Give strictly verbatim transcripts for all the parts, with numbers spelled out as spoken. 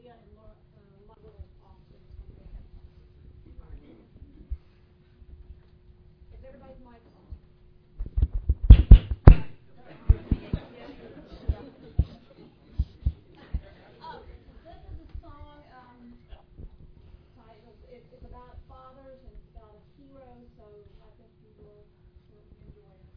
Leah and Laura, uh, my little office. Is everybody's mic on? Uh, this is a song um, titled, it, it's about fathers and it's about a hero, so I think you will, will enjoy it.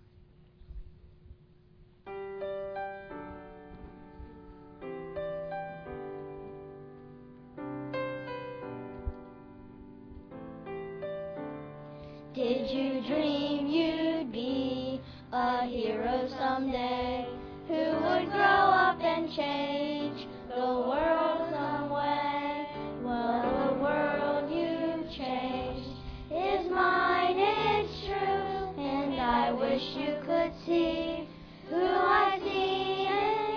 Did you dream you'd be a hero someday who would grow up and change the world some way? Well, the world you've changed is mine, it's true, and I wish you could see who I see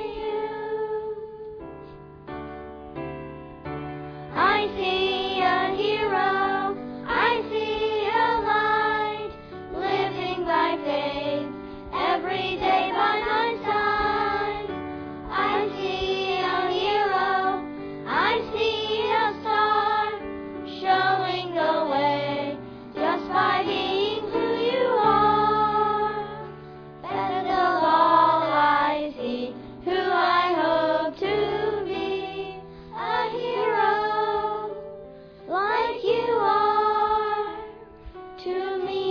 in you. I see a hero, I see a light, living by faith, every day by my side. I see a hero, I see a star, showing the way, just by being who you are. Best of all, I see who I hope to be, a hero, like you are to me.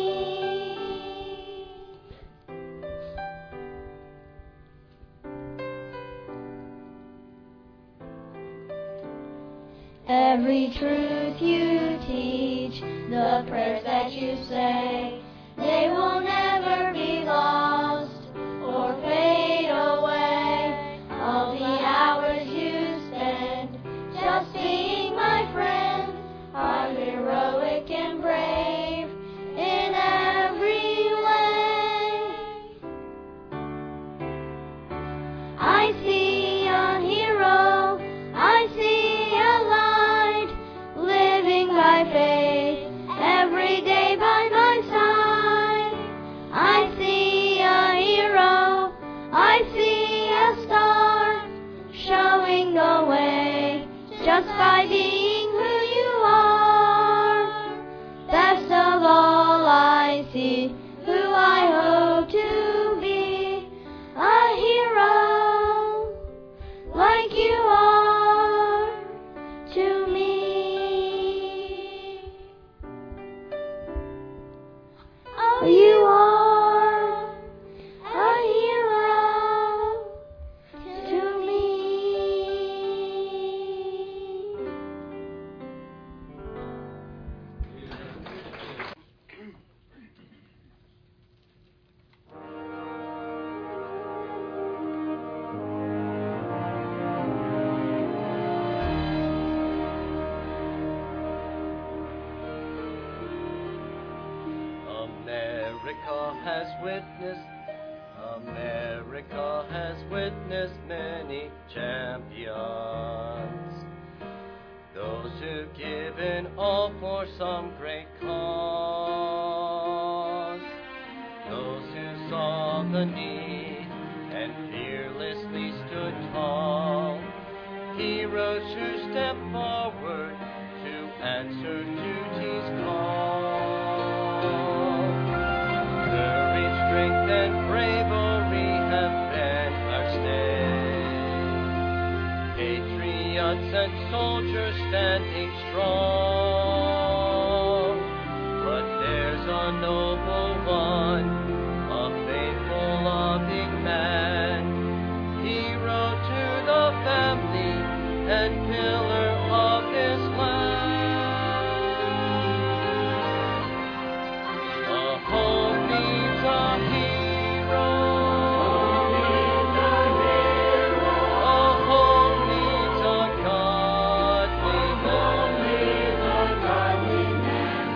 Every truth you teach, the prayers that you say, they will never be lost or fade away. All the hours you spend just being my friend are heroic and brave in every way. I see a hero, I see a light, living by faith, every day by my side. I see a hero, I see a star, showing the way, just by being who you are. Best of all, I see who I hope to be, a hero, like you are to me. Oh, you are a hero to me. America has witnessed, America has witnessed many champions. Those who've given all for some great cause. Those who saw the need and fearlessly stood tall. Heroes who stepped forward to answer duty's call. Courage, strength, and bravery have been our stay. Patriots and soldiers standing strong. But there's a noble one, a faithful, loving man, hero to the family and pillar of this land. A home needs a hero. A home needs a godly man.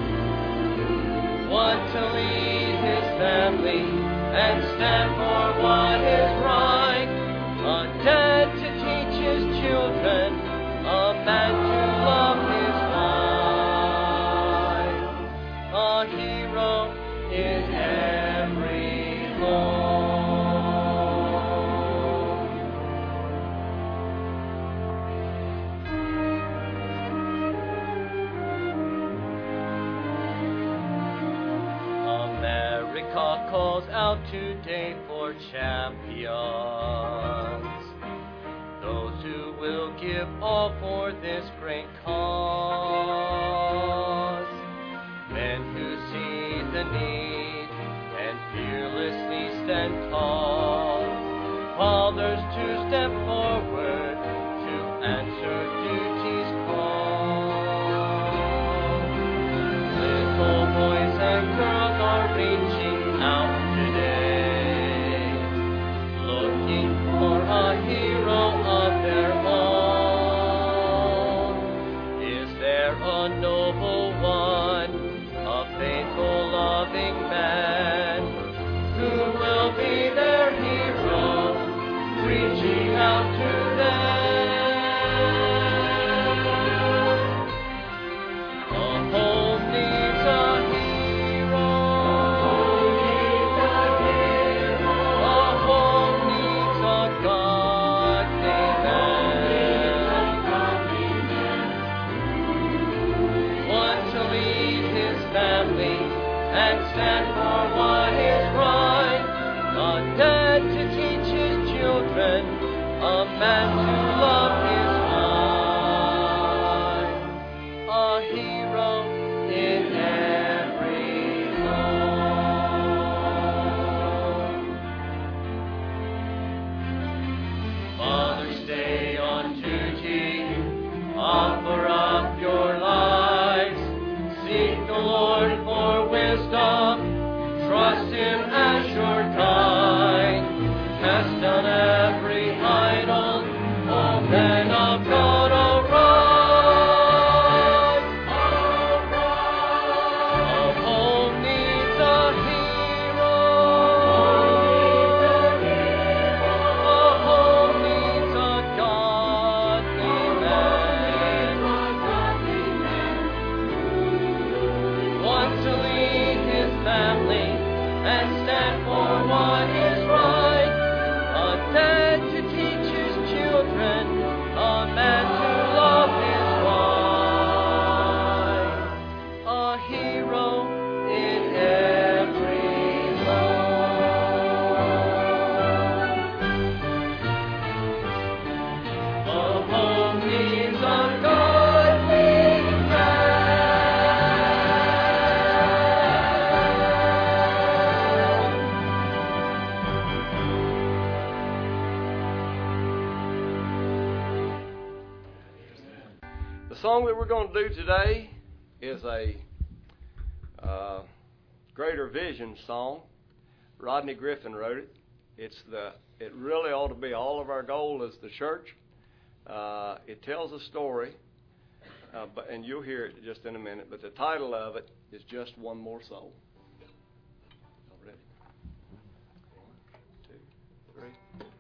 One to lead his family and stand for what is right. A dad to teach his children, a man to love his wife. A hero in every home. calls out today for champions, those who will give all for this great cause, men who see the need and fearlessly stand tall, fathers to step forward to answer duty's call. Little boys and girls are reaching out today, looking for a hero of their own. Is there a noble one, a faithful, loving man, who will be their hero, reaching out to them? A home needs a hero. A home needs a godly man. One to lead his family and stand for what is right. A dad to teach his children, a man to love his wife, a hero in every home. Fathers, stay on duty, offer up your lives, seek the Lord for wisdom, trust Him as your guide, cast down every idol, O men of God, arise. Our home needs a hero. Our home needs a godly man. One to lead his family and stand for what is right. A dad to teach his children, a man to love his wife, a hero in every home. A home needs a godly The song that we're going to do today is a uh, Greater Vision song. Rodney Griffin wrote it. It's the. It really ought to be all of our goal as the church. Uh, it tells a story, uh, but and you'll hear it just in a minute. But the title of it is Just One More Soul. All ready? One, two, three.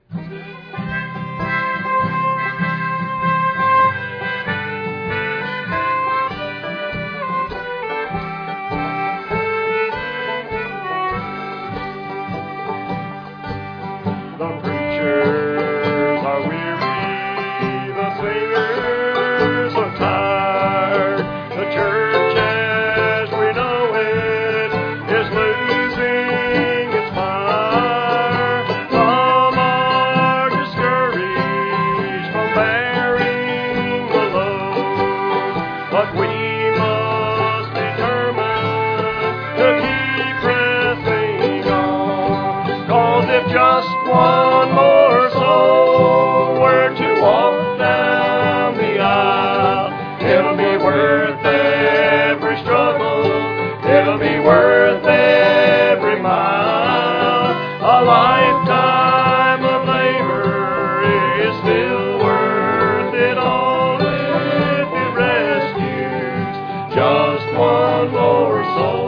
The preachers are weary, the singers are tired. The church as we know it is losing its fire. Some are discouraged from bearing the load, but we must determine to keep pressing on. 'Cause if just one more soul were to walk down the aisle, it'll be worth every struggle, it'll be worth every mile. A lifetime of labor is still worth it all if it rescues just one more soul.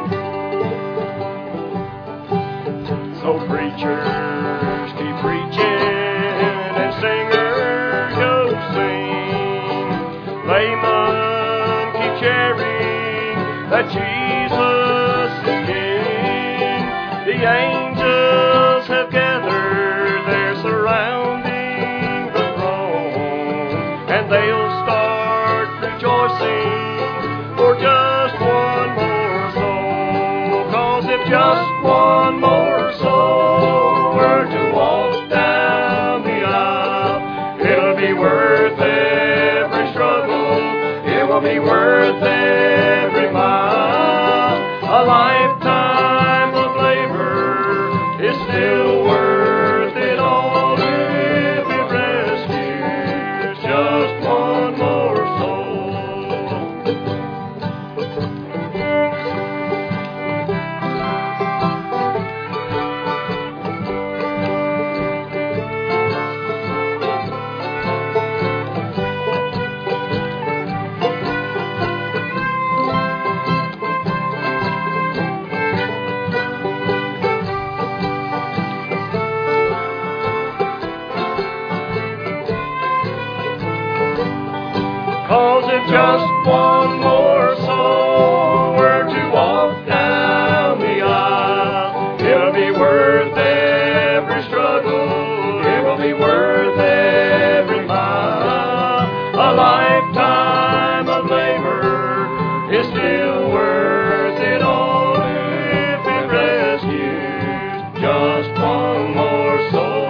So preachers keep preaching Jesus is King. The angels have gathered, they're surrounding the throne, and they'll start rejoicing for just one more soul. 'Cause if just one more soul were to walk down the aisle, it'll be worth every struggle, it will be worth every mile. A lifetime of labor is still worth it all if it rescues just one more soul. Cause if just one more soul were to walk down the aisle, it'll be worth every struggle, it will be worth every mile. A lifetime of labor is still worth it all if it rescues just one more soul.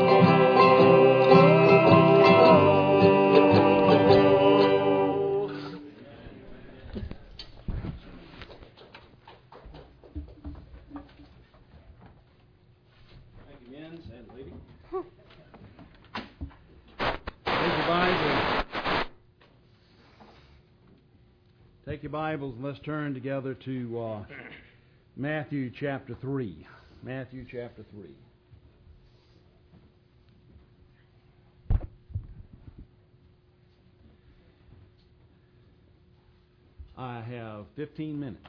Take your Bibles and let's turn together to uh, Matthew chapter three. Matthew chapter three. I have fifteen minutes.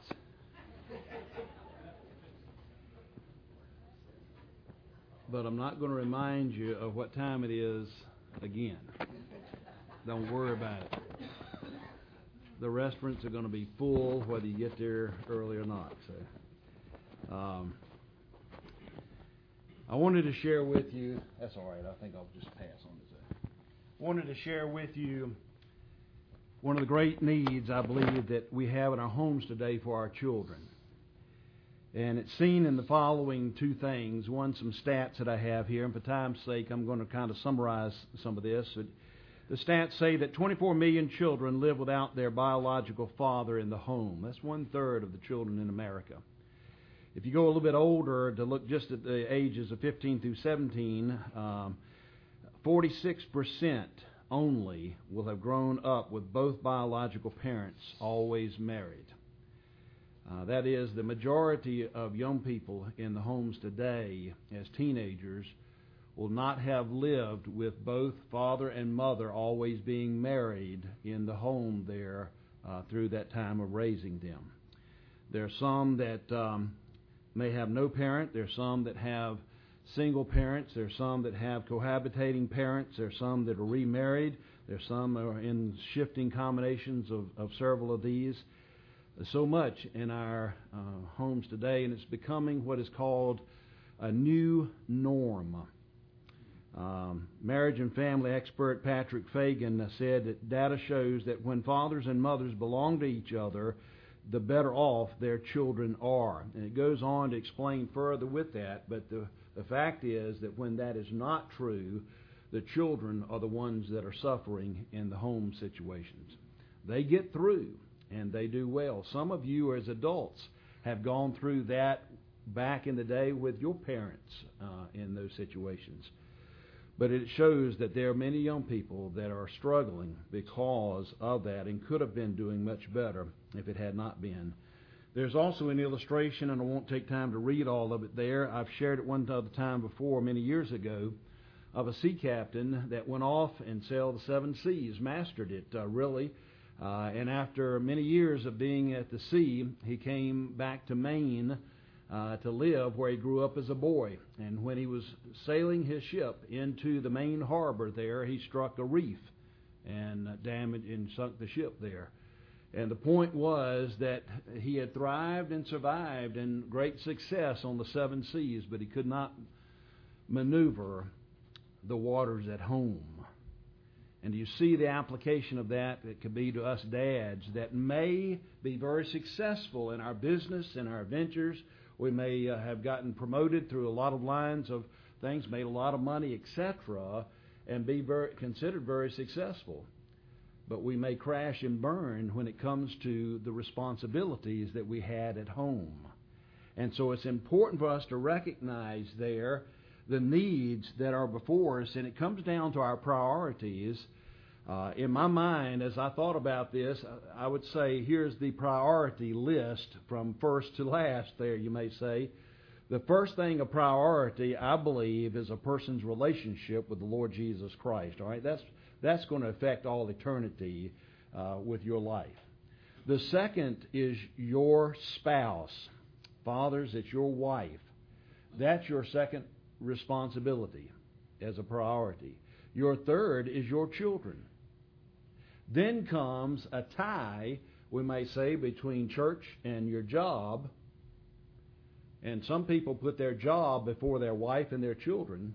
But I'm not going to remind you of what time it is again. Don't worry about it. The restaurants are going to be full whether you get there early or not. So, um, I wanted to share with you. That's all right. I think I'll just pass on this. I wanted to share with you one of the great needs I believe that we have in our homes today for our children, and it's seen in the following two things. One, some stats that I have here, and for time's sake, I'm going to kind of summarize some of this. The stats say that twenty-four million children live without their biological father in the home. That's one-third of the children in America. If you go a little bit older to look just at the ages of fifteen through seventeen, um, forty-six percent only will have grown up with both biological parents always married. Uh, that is, the majority of young people in the homes today as teenagers will not have lived with both father and mother always being married in the home there uh, through that time of raising them. There are some that um, may have no parent. There are some that have single parents. There are some that have cohabitating parents. There are some that are remarried. There are some that are in shifting combinations of, of several of these. So much in our uh, homes today, and it's becoming what is called a new norm. Um, marriage and family expert Patrick Fagan said that data shows that when fathers and mothers belong to each other, the better off their children are. And it goes on to explain further with that, but the, the fact is that when that is not true, the children are the ones that are suffering in the home situations. They get through, and they do well. Some of you as adults have gone through that back in the day with your parents uh, in those situations. But it shows that there are many young people that are struggling because of that and could have been doing much better if it had not been. There's also an illustration, and I won't take time to read all of it there. I've shared it one other time before, many years ago, of a sea captain that went off and sailed the seven seas, mastered it uh, really. Uh, and after many years of being at the sea, he came back to Maine Uh, to live where he grew up as a boy. And when he was sailing his ship into the Maine harbor there, he struck a reef and damaged and sunk the ship there. And the point was that he had thrived and survived in great success on the seven seas, but he could not maneuver the waters at home. And you see the application of that. It could be to us dads that may be very successful in our business, in our ventures. We may uh, have gotten promoted through a lot of lines of things, made a lot of money, et cetera, and be very, considered very successful. But we may crash and burn when it comes to the responsibilities that we had at home. And so it's important for us to recognize there the needs that are before us, and it comes down to our priorities. Uh, in my mind, as I thought about this, I would say here's the priority list from first to last there, you may say. The first thing of priority, I believe, is a person's relationship with the Lord Jesus Christ. All right, that's that's going to affect all eternity uh, with your life. The second is your spouse. Fathers, it's your wife. That's your second responsibility as a priority. Your third is your children. Then comes a tie, we may say, between church and your job. And some people put their job before their wife and their children.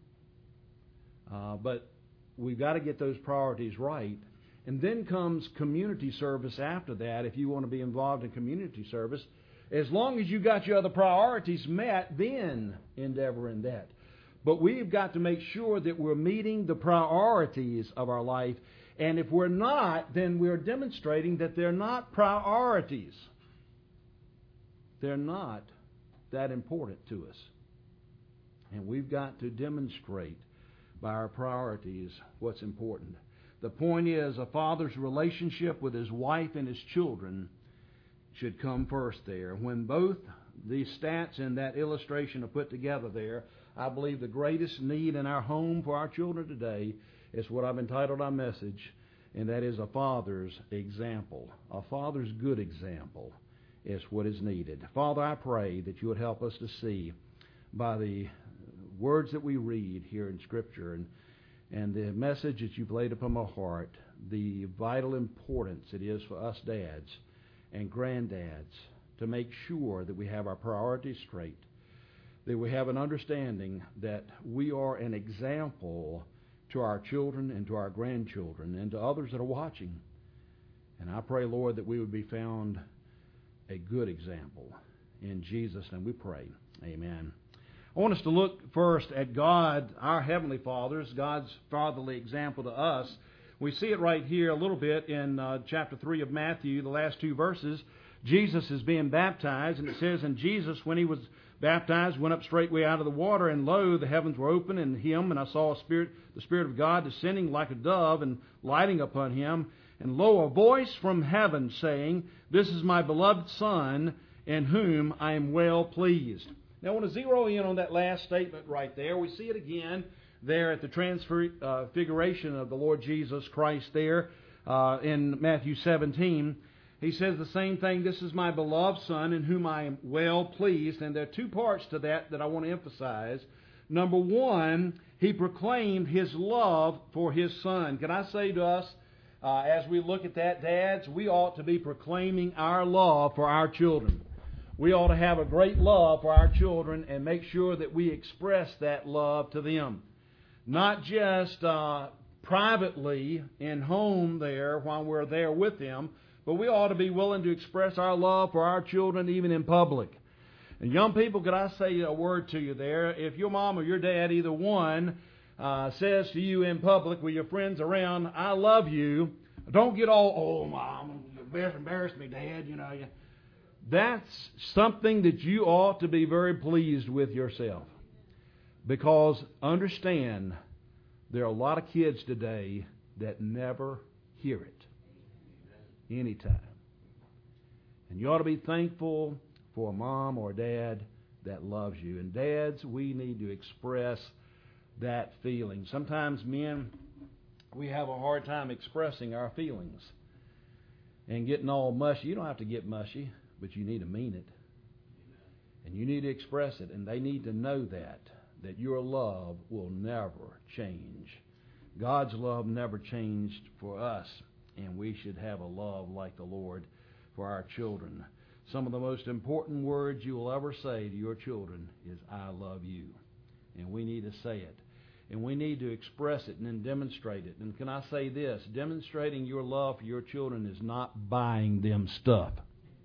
Uh, but we've got to get those priorities right. And then comes community service after that, if you want to be involved in community service. As long as you got your other priorities met, then endeavor in that. But we've got to make sure that we're meeting the priorities of our life. And if we're not, then we're demonstrating that they're not priorities. They're not that important to us. And we've got to demonstrate by our priorities what's important. The point is, a father's relationship with his wife and his children should come first there. When both these stats in that illustration are put together there, I believe the greatest need in our home for our children today is what I've entitled our message, and that is a father's example. A father's good example is what is needed. Father, I pray that you would help us to see by the words that we read here in Scripture and, and the message that you've laid upon my heart, the vital importance it is for us dads and granddads to make sure that we have our priorities straight, that we have an understanding that we are an example to our children and to our grandchildren and to others that are watching. And I pray, Lord, that we would be found a good example. In Jesus' name we pray. Amen. I want us to look first at God, our Heavenly Father's, God's fatherly example to us. We see it right here a little bit in uh, chapter three of Matthew, the last two verses. Jesus is being baptized, and it says, and Jesus, when he was baptized, went up straightway out of the water, and lo, the heavens were open in him, and I saw a spirit, the Spirit of God descending like a dove and lighting upon him. And lo, a voice from heaven saying, this is my beloved Son, in whom I am well pleased. Now I want to zero in on that last statement right there. We see it again there at the transfiguration of the Lord Jesus Christ there uh, in Matthew seventeen. He says the same thing, this is my beloved Son in whom I am well pleased. And there are two parts to that that I want to emphasize. Number one, he proclaimed his love for his Son. Can I say to us, uh, as we look at that, dads, we ought to be proclaiming our love for our children. We ought to have a great love for our children and make sure that we express that love to them. Not just uh, privately in home there while we're there with them, but we ought to be willing to express our love for our children even in public. And young people, could I say a word to you there? If your mom or your dad, either one, uh, says to you in public with your friends around, I love you, don't get all, oh, Mom, you embarrassed me, Dad, you know. That's something that you ought to be very pleased with yourself. Because understand, there are a lot of kids today that never hear it. Anytime. And you ought to be thankful for a mom or a dad that loves you. And dads, we need to express that feeling. Sometimes men, we have a hard time expressing our feelings and getting all mushy. You don't have to get mushy, but you need to mean it. And you need to express it. And they need to know that, that your love will never change. God's love never changed for us. And we should have a love like the Lord for our children. Some of the most important words you will ever say to your children is, I love you. And we need to say it. And we need to express it and then demonstrate it. And can I say this? Demonstrating your love for your children is not buying them stuff.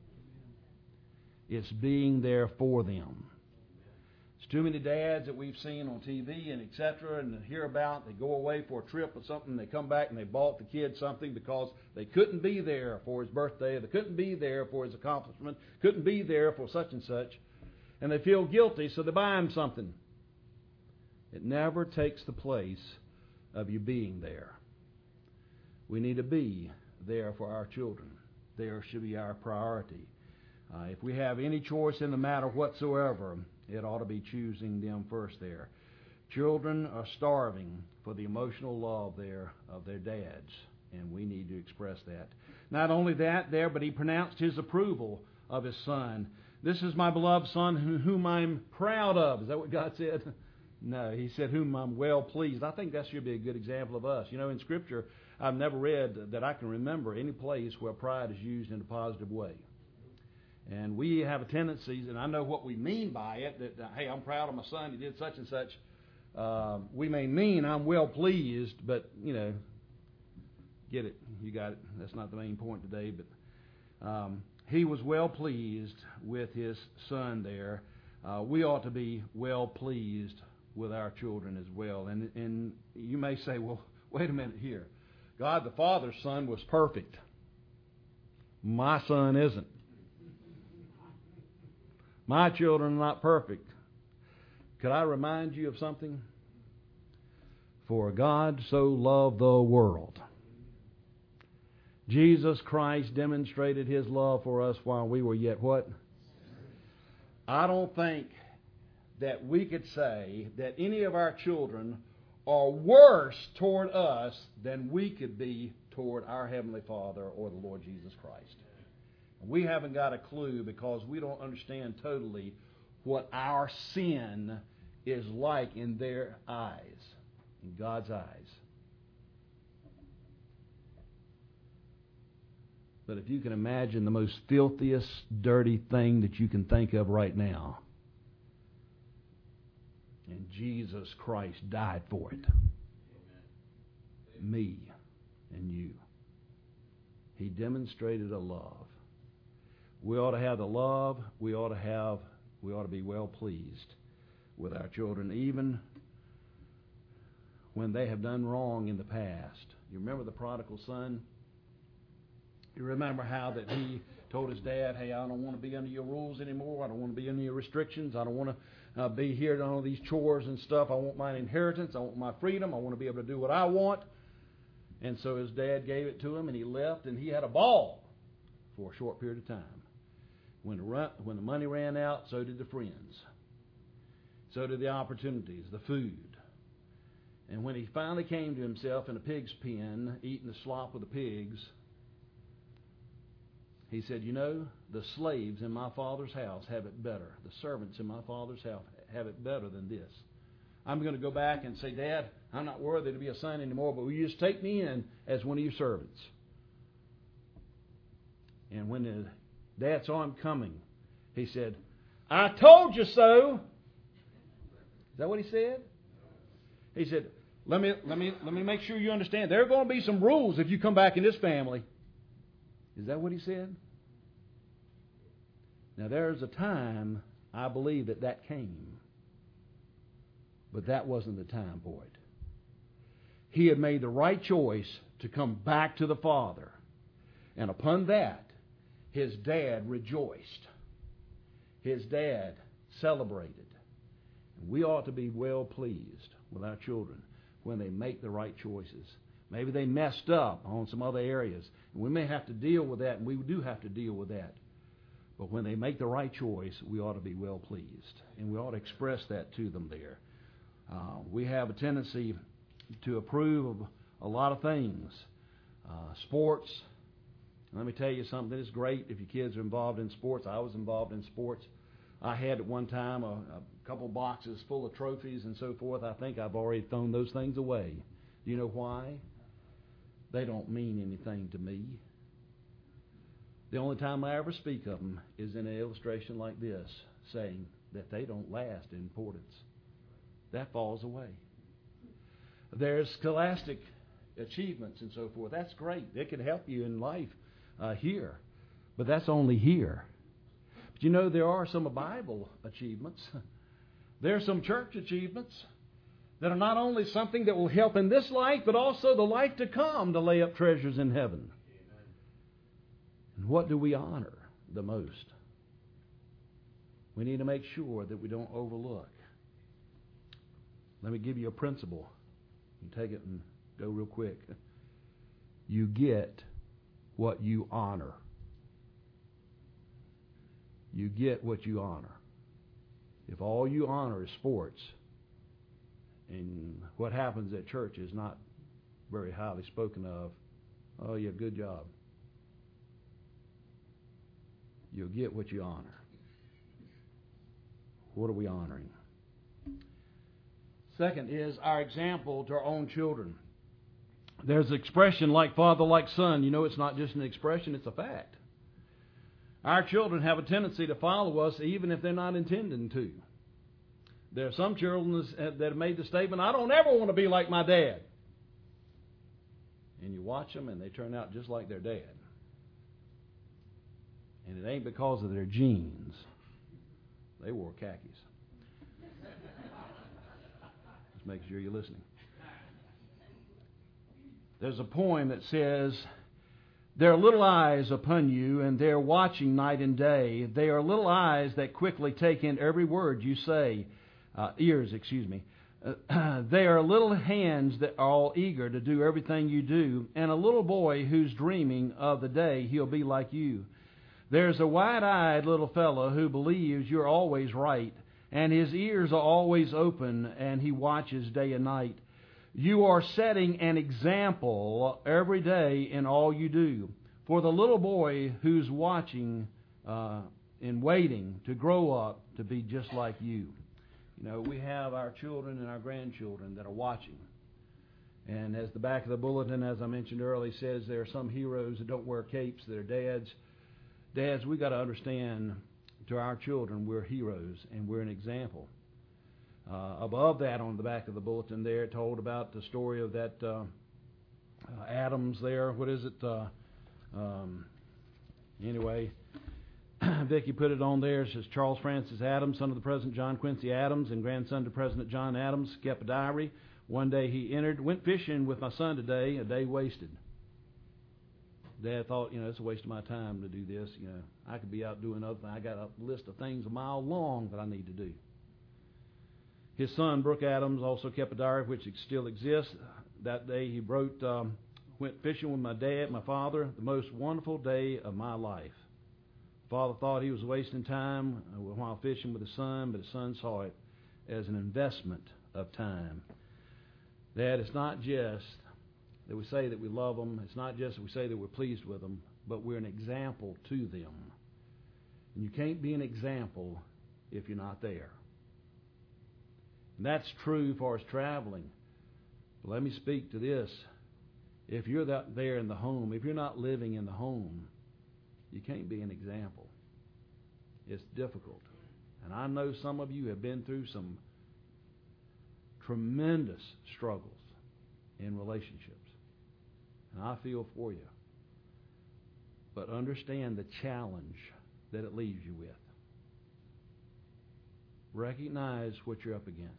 It's being there for them. There's too many dads that we've seen on T V and et cetera and hear about. They go away for a trip or something. They come back and they bought the kid something because they couldn't be there for his birthday. They couldn't be there for his accomplishment. Couldn't be there for such and such. And they feel guilty, so they buy him something. It never takes the place of you being there. We need to be there for our children. There should be our priority. Uh, if we have any choice in the matter whatsoever, it ought to be choosing them first there. Children are starving for the emotional love there of their dads, and we need to express that. Not only that there, but he pronounced his approval of his son. This is my beloved son whom I'm proud of. Is that what God said? No, he said, whom I'm well pleased. I think that should be a good example of us. You know, in Scripture, I've never read that I can remember any place where pride is used in a positive way. And we have a tendency, and I know what we mean by it, that, uh, hey, I'm proud of my son, he did such and such. Uh, we may mean I'm well pleased, but, you know, get it, you got it. That's not the main point today, but um, he was well pleased with his son there. Uh, we ought to be well pleased with our children as well. And and you may say, well, wait a minute here. God the Father's Son was perfect. My son isn't. My children are not perfect. Could I remind you of something? For God so loved the world. Jesus Christ demonstrated His love for us while we were yet what? I don't think that we could say that any of our children are worse toward us than we could be toward our Heavenly Father or the Lord Jesus Christ. We haven't got a clue because we don't understand totally what our sin is like in their eyes, in God's eyes. But if you can imagine the most filthiest, dirty thing that you can think of right now, and Jesus Christ died for it. Amen. Me and you. He demonstrated a love. We ought to have the love. We ought to have. We ought to be well pleased with our children, even when they have done wrong in the past. You remember the prodigal son? You remember how that he told his dad, hey, I don't want to be under your rules anymore. I don't want to be under your restrictions. I don't want to uh, be here on all these chores and stuff. I want my inheritance. I want my freedom. I want to be able to do what I want. And so his dad gave it to him, and he left, and he had a ball for a short period of time. When the, run, when the money ran out, so did the friends. So did the opportunities, the food. And when he finally came to himself in a pig's pen, eating the slop of the pigs, he said, you know, the slaves in my father's house have it better. The servants in my father's house have it better than this. I'm going to go back and say, Dad, I'm not worthy to be a son anymore, but will you just take me in as one of your servants? And when the dad saw him coming, he said, I told you so. Is that what he said? He said, let me, let me, let me make sure you understand. There are going to be some rules if you come back in this family. Is that what he said? Now, there's a time, I believe, that that came. But that wasn't the time for it. He had made the right choice to come back to the Father. And upon that, his dad rejoiced. His dad celebrated. And we ought to be well pleased with our children when they make the right choices. Maybe they messed up on some other areas. And we may have to deal with that, and we do have to deal with that. But when they make the right choice, we ought to be well pleased. And we ought to express that to them there. Uh, we have a tendency to approve of a lot of things. Uh, sports. Let me tell you something. It's great if your kids are involved in sports. I was involved in sports. I had at one time a, a couple boxes full of trophies and so forth. I think I've already thrown those things away. Do you know why? they don't mean anything to me. The only time I ever speak of them is in an illustration like this, saying that they don't last in importance. That falls away. There's scholastic achievements and so forth. That's great. It can help you in life uh, here. But that's only here. But you know, there are some Bible achievements. There are some church achievements that are not only something that will help in this life, but also the life to come, to lay up treasures in heaven. And what do we honor the most? We need to make sure that we don't overlook. Let me give you a principle. You take it and go real quick. You get what you honor. You get what you honor. If all you honor is sports, and what happens at church is not very highly spoken of, oh, yeah, good job. You'll get what you honor. What are we honoring? Second is our example to our own children. There's an expression like father, like son. You know, it's not just an expression, it's a fact. Our children have a tendency to follow us even if they're not intending to. There are some children that have made the statement, I don't ever want to be like my dad. And you watch them and they turn out just like their dad. And it ain't because of their genes. They wore khakis. Just making sure you're listening. There's a poem that says, there are little eyes upon you, and they're watching night and day. They are little eyes that quickly take in every word you say. Uh, ears, excuse me. Uh, they are little hands that are all eager to do everything you do, and a little boy who's dreaming of the day he'll be like you. There's a wide-eyed little fellow who believes you're always right, and his ears are always open, and he watches day and night. You are setting an example every day in all you do for the little boy who's watching uh, and waiting to grow up to be just like you. You know, we have our children and our grandchildren that are watching. And as the back of the bulletin, as I mentioned earlier, says there are some heroes that don't wear capes, that are dads. Dads, we got to understand, to our children, we're heroes and we're an example. Uh, above that, on the back of the bulletin there, it told about the story of that uh, uh, Adams there. What is it? Uh, um, anyway, Vicki put it on there. It says Charles Francis Adams, son of the President John Quincy Adams and grandson to President John Adams, kept a diary. One day he entered, went fishing with my son today, a day wasted. Dad thought, you know, it's a waste of my time to do this. You know, I could be out doing other things. I got a list of things a mile long that I need to do. His son, Brooke Adams, also kept a diary which still exists. That day he wrote, um, went fishing with my dad, my father, the most wonderful day of my life. Father thought he was wasting time while fishing with his son, but his son saw it as an investment of time. Dad, it's not just that we say that we love them. It's not just that we say that we're pleased with them, but we're an example to them. And you can't be an example if you're not there. And that's true for us traveling. But let me speak to this. If you're that there in the home, if you're not living in the home, you can't be an example. It's difficult. And I know some of you have been through some tremendous struggles in relationships. And I feel for you. But understand the challenge that it leaves you with. Recognize what you're up against.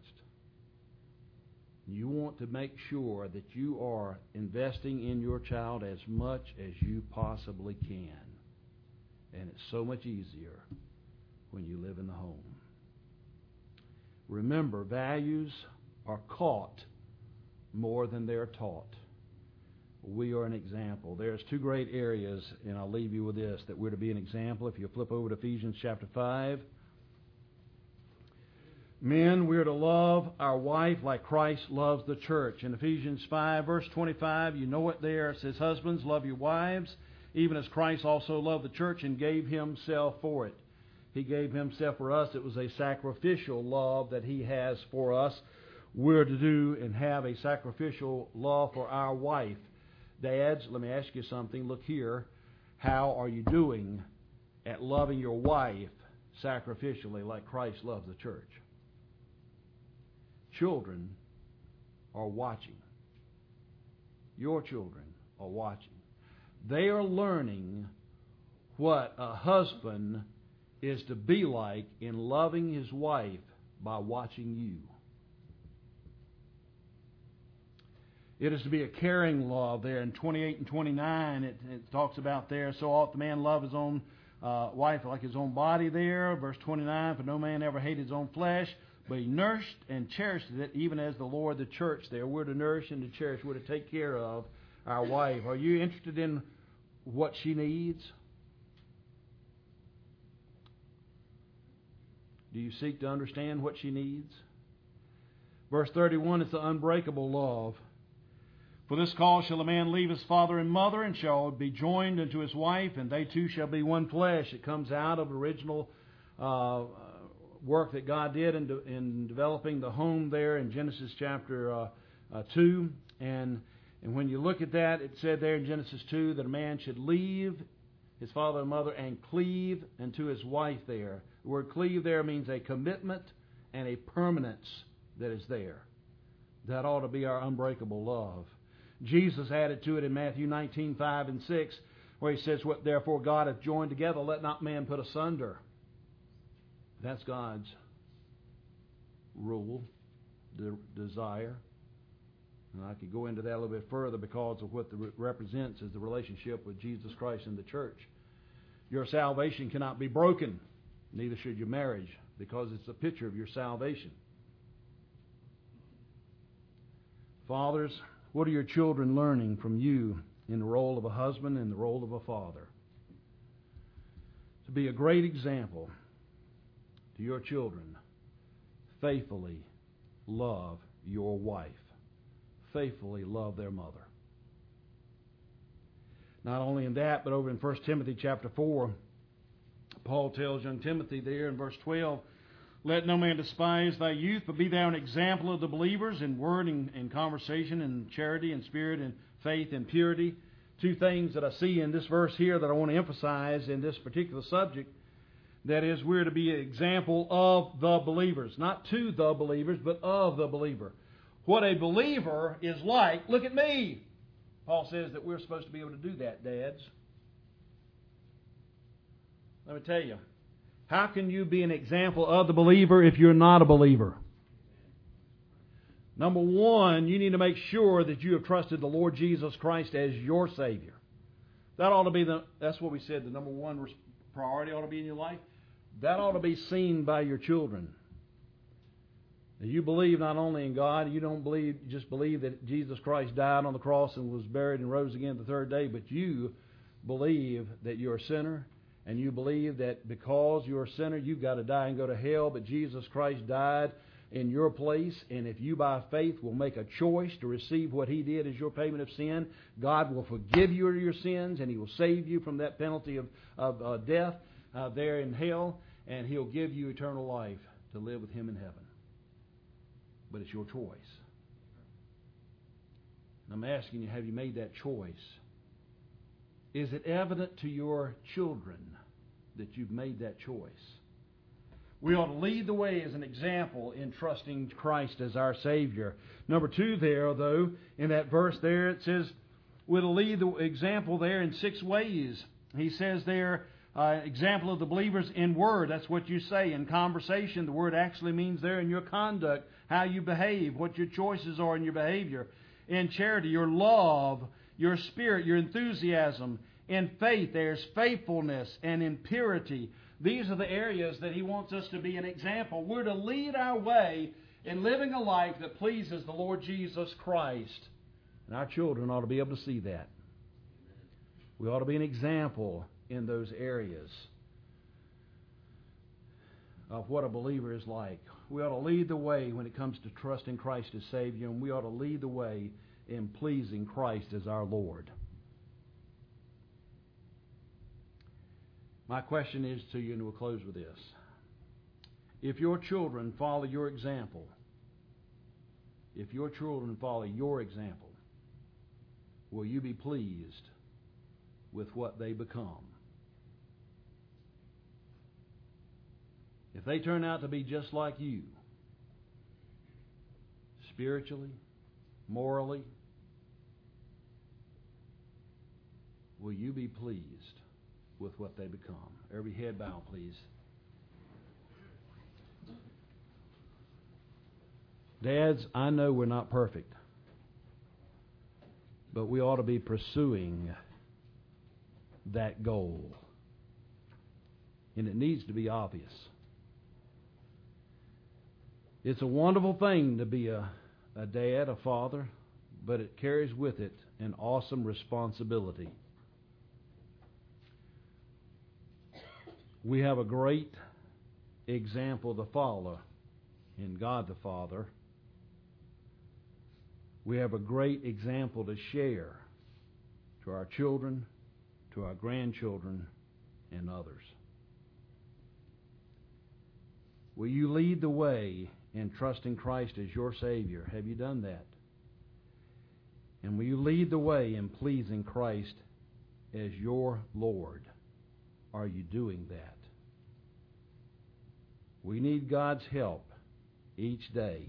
You want to make sure that you are investing in your child as much as you possibly can. And it's so much easier when you live in the home. Remember, values are caught more than they're taught. We are an example. There's two great areas, and I'll leave you with this, that we're to be an example. If you flip over to Ephesians chapter five. Men, we're to love our wife like Christ loves the church. In Ephesians five, verse twenty-five, you know it there. It says, husbands, love your wives, even as Christ also loved the church and gave himself for it. He gave himself for us. It was a sacrificial love that he has for us. We're to do and have a sacrificial love for our wife. Dads, let me ask you something. Look here. How are you doing at loving your wife sacrificially like Christ loves the church? Children are watching. Your children are watching. They are learning what a husband is to be like in loving his wife by watching you. It is to be a caring love there. In twenty-eight and twenty-nine, it, it talks about there, so ought the man love his own uh, wife like his own body there. Verse twenty-nine, for no man ever hated his own flesh, but he nursed and cherished it, even as the Lord the church there. We're to nourish and to cherish. We're to take care of our wife. Are you interested in what she needs? Do you seek to understand what she needs? Verse thirty-one, it's the unbreakable love. For this cause shall a man leave his father and mother, and shall be joined unto his wife, and they two shall be one flesh. It comes out of original uh, work that God did in, de- in developing the home there in Genesis chapter uh, uh, two. And, and when you look at that, it said there in Genesis two that a man should leave his father and mother and cleave unto his wife there. The word cleave there means a commitment and a permanence that is there. That ought to be our unbreakable love. Jesus added to it in Matthew nineteen, five and six, where he says, what therefore God hath joined together, let not man put asunder. That's God's rule, de- desire. And I could go into that a little bit further because of what it re- represents as the relationship with Jesus Christ and the church. Your salvation cannot be broken, neither should your marriage, because it's a picture of your salvation. Fathers, what are your children learning from you in the role of a husband and the role of a father? To be a great example to your children, faithfully love your wife. Faithfully love their mother. Not only in that, but over in First Timothy chapter four, Paul tells young Timothy there in verse twelve, let no man despise thy youth, but be thou an example of the believers in word and, and conversation and charity and spirit and faith and purity. Two things that I see in this verse here that I want to emphasize in this particular subject. That is, we're to be an example of the believers. Not to the believers, but of the believer. What a believer is like, look at me. Paul says that we're supposed to be able to do that, dads. Let me tell you. How can you be an example of the believer if you're not a believer? Number one, you need to make sure that you have trusted the Lord Jesus Christ as your Savior. That ought to be the, that's what we said, the number one priority ought to be in your life. That ought to be seen by your children. That you believe not only in God, you don't believe, you just believe that Jesus Christ died on the cross and was buried and rose again the third day, but you believe that you're a sinner. And you believe that because you're a sinner, you've got to die and go to hell, but Jesus Christ died in your place. And if you by faith will make a choice to receive what He did as your payment of sin, God will forgive you of your sins, and He will save you from that penalty of, of uh, death uh, there in hell, and He'll give you eternal life to live with Him in heaven. But it's your choice. And I'm asking you, have you made that choice? Is it evident to your children that you've made that choice? We ought to lead the way as an example in trusting Christ as our Savior. Number two there, though, in that verse there, it says, we're to lead the example there in six ways. He says there, uh, example of the believers in word. That's what you say. In conversation, the word actually means there in your conduct, how you behave, what your choices are in your behavior. In charity, your love, your spirit, your enthusiasm. In faith, there's faithfulness, and in purity. These are the areas that He wants us to be an example. We're to lead our way in living a life that pleases the Lord Jesus Christ. And our children ought to be able to see that. We ought to be an example in those areas of what a believer is like. We ought to lead the way when it comes to trusting Christ as Savior, and we ought to lead the way in pleasing Christ as our Lord. My question is to you, and we'll close with this. If your children follow your example, if your children follow your example, will you be pleased with what they become? If they turn out to be just like you, spiritually, morally, will you be pleased with what they become? Every head bow, please. Dads, I know we're not perfect, but we ought to be pursuing that goal. And it needs to be obvious. It's a wonderful thing to be a, a dad, a father, but it carries with it an awesome responsibility. We have a great example to follow in God the Father. We have a great example to share to our children, to our grandchildren, and others. Will you lead the way in trusting Christ as your Savior? Have you done that? And will you lead the way in pleasing Christ as your Lord? Are you doing that? We need God's help each day.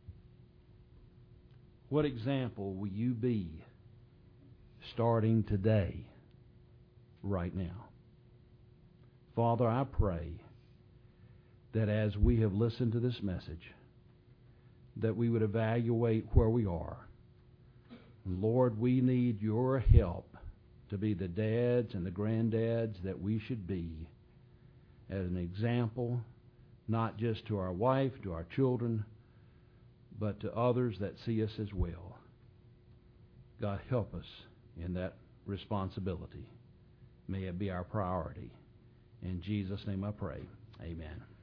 What example will you be starting today, right now? Father, I pray that as we have listened to this message, that we would evaluate where we are. Lord, we need your help to be the dads and the granddads that we should be, as an example, not just to our wife, to our children, but to others that see us as well. God, help us in that responsibility. May it be our priority. In Jesus' name I pray. Amen.